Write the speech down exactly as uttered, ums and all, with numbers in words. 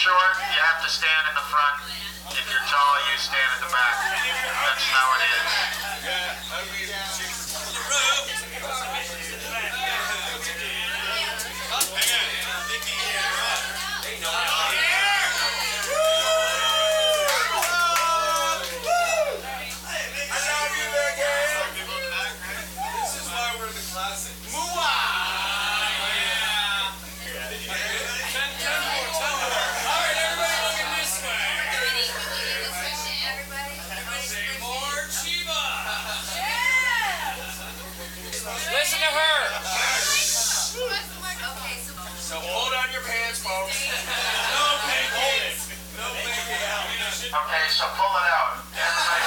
short, you have to stand in the front. If you're tall, you stand at the back. That's how it is. Listen to her. So hold on your pants, folks. No pinky. No pinky out. Okay, so pull it out. Everybody